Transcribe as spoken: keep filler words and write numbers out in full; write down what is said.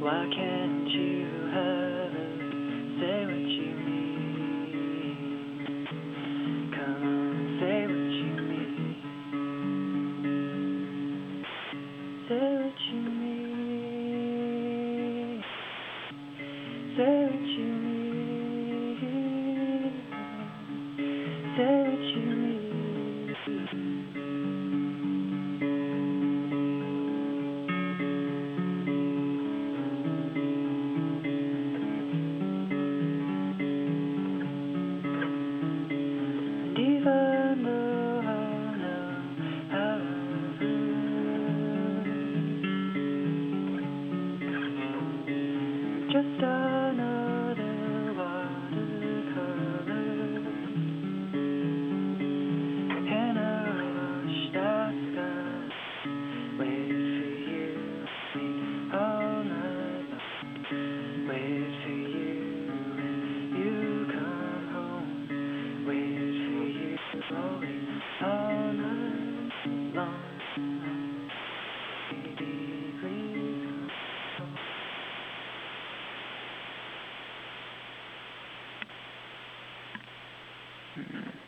Why can't you have it? Say what you mean. Come on, say what you mean. Say what you mean. Say what you mean. Say what you mean. Even though I know how to lose, just another watercolor in a washed out sky. Wait for you, wait all night long. Wait for you when you come home. Wait for you, always.